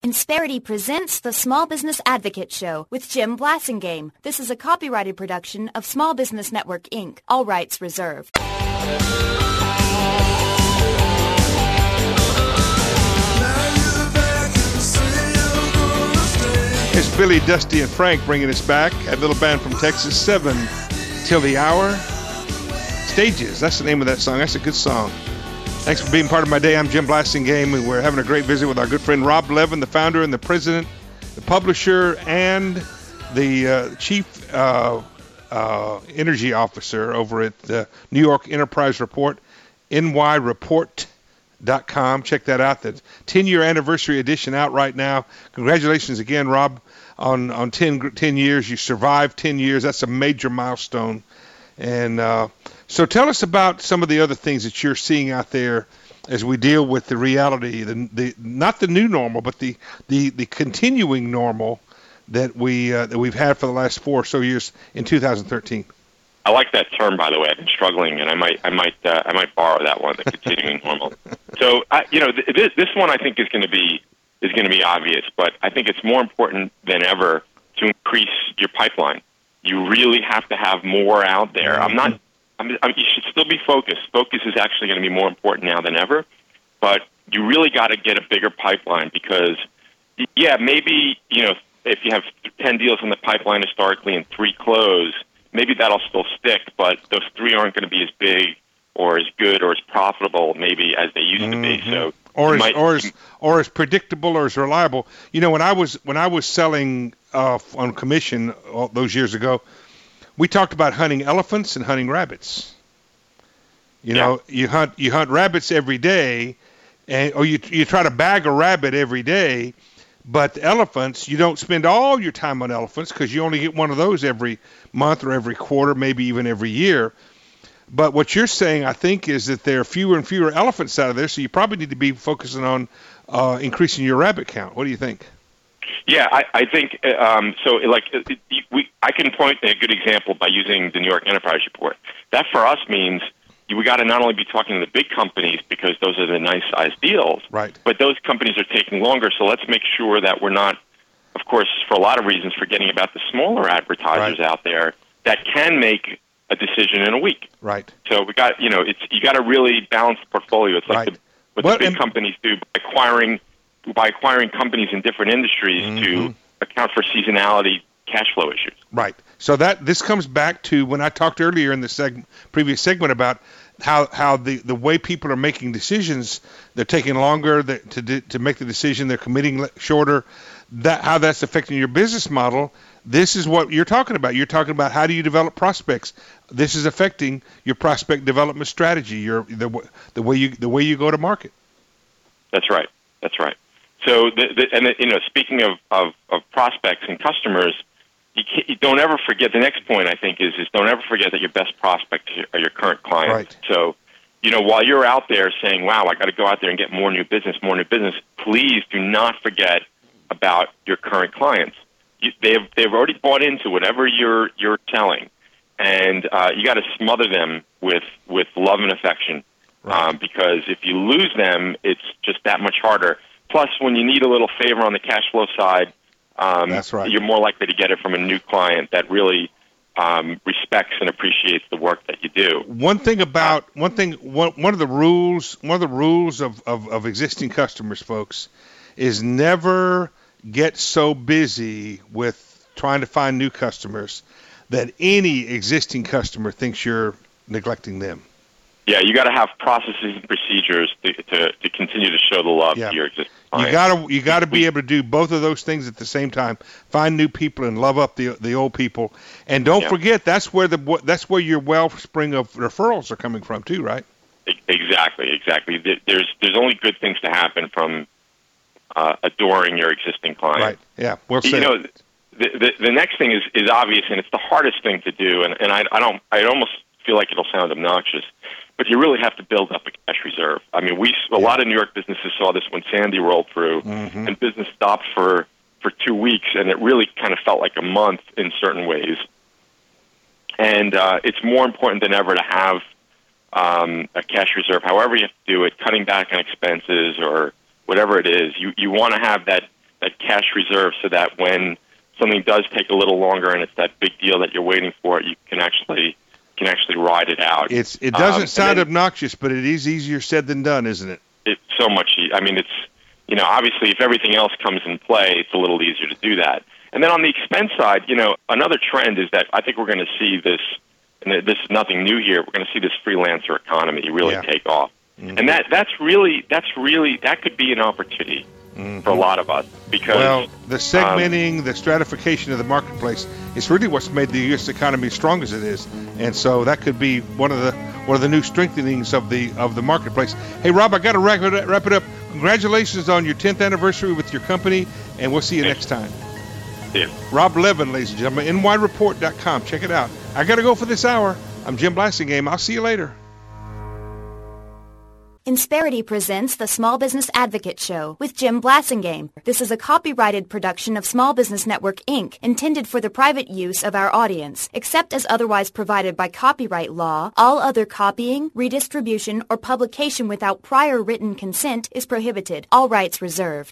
Insperity presents the Small Business Advocate Show with Jim Blasingame. This is a copyrighted production of Small Business Network, Inc. All rights reserved. It's Billy, Dusty, and Frank bringing us back. A little band from Texas, 7 Till the Hour. Stages, that's the name of that song. That's a good song. Thanks for being part of my day. I'm Jim Blasingame, and we're having a great visit with our good friend Rob Levin, the founder and the president, the publisher, and the chief energy officer over at the New York Enterprise Report, nyreport.com. Check that out. The 10-year anniversary edition out right now. Congratulations again, Rob, on 10 years. You survived 10 years. That's a major milestone. And so tell us about some of the other things that you're seeing out there as we deal with the reality, the not the new normal, but the continuing normal that we've had for the last 4 or so years in 2013. I like that term, by the way. I've been struggling, and I might borrow that one, the continuing normal. So this one I think is going to be obvious, but I think it's more important than ever to increase your pipeline. You really have to have more out there. You should still be focused. Focus is actually going to be more important now than ever, but you really got to get a bigger pipeline because, maybe, if you have 10 deals in the pipeline historically and 3 close, maybe that'll still stick, but those 3 aren't going to be as big or as good or as profitable maybe as they used to be. So or as predictable or as reliable. When I was selling on commission all those years ago, we talked about hunting elephants and hunting rabbits. You hunt rabbits every day, or you try to bag a rabbit every day. But the elephants, you don't spend all your time on elephants because you only get one of those every month or every quarter, maybe even every year. But what you're saying, I think, is that there are fewer and fewer elephants out of there, so you probably need to be focusing on increasing your rabbit count. What do you think? Yeah, I think so. I can point a good example by using the New York Enterprise Report. That for us means we got to not only be talking to the big companies because those are the nice-sized deals, right? But those companies are taking longer. So let's make sure that we're not, of course, for a lot of reasons, forgetting about the smaller advertisers out there that can make a decision in a week. Right. So we got, you got to really balance the portfolio. It's like what the big companies do by acquiring companies in different industries to account for seasonality, cash flow issues. Right. So this comes back to when I talked earlier in the previous segment about how the way people are making decisions, they're taking longer to make the decision, they're committing shorter, how that's affecting your business model. This is what you're talking about. You're talking about how do you develop prospects. This is affecting your prospect development strategy, the way you go to market. That's right. So, speaking of prospects and customers, you don't ever forget. The next point I think is don't ever forget that your best prospects are your current clients. Right. So, while you're out there saying, "Wow, I got to go out there and get more new business," please do not forget about your current clients. They've already bought into whatever you're selling, and you got to smother them with love and affection. Right. Because if you lose them, it's just that much harder. Plus, when you need a little favor on the cash flow side, that's right. You're more likely to get it from a new client that really respects and appreciates the work that you do. One of the rules of existing customers, folks, is never get so busy with trying to find new customers that any existing customer thinks you're neglecting them. Yeah, you got to have processes and procedures to continue to show the love to your existing clients. You got to be able to do both of those things at the same time. Find new people and love up the old people. And don't forget that's where your wellspring of referrals are coming from too, right? Exactly. There's only good things to happen from adoring your existing clients. Right. Yeah. Well said. The next thing is obvious, and it's the hardest thing to do. And I almost feel like it'll sound obnoxious, but you really have to build up a cash reserve. I mean, a lot of New York businesses saw this when Sandy rolled through, and business stopped for 2 weeks, and it really kind of felt like a month in certain ways. And it's more important than ever to have a cash reserve, however you have to do it, cutting back on expenses or whatever it is. You want to have that cash reserve so that when something does take a little longer and it's that big deal that you're waiting for, you can actually ride it out. It doesn't sound obnoxious, but it is easier said than done, isn't it? It's so much. I mean, it's, you know, obviously if everything else comes in play, it's a little easier to do that. And then on the expense side, you know, another trend is that I think we're going to see this, and this is nothing new here, we're going to see this freelancer economy really take off. Mm-hmm. And that could be an opportunity for a lot of us, because well, the segmenting, the stratification of the marketplace is really what's made the U.S. economy as strong as it is, and so that could be one of the new strengthenings of the marketplace. Hey, Rob, I got to wrap it up. Congratulations on your 10th anniversary with your company, and we'll see you next time. Yeah. Rob Levin, ladies and gentlemen, nyreport.com. Check it out. I got to go for this hour. I'm Jim Blasingame. I'll see you later. Insperity presents the Small Business Advocate Show with Jim Blasingame. This is a copyrighted production of Small Business Network, Inc., intended for the private use of our audience. Except as otherwise provided by copyright law, all other copying, redistribution, or publication without prior written consent is prohibited. All rights reserved.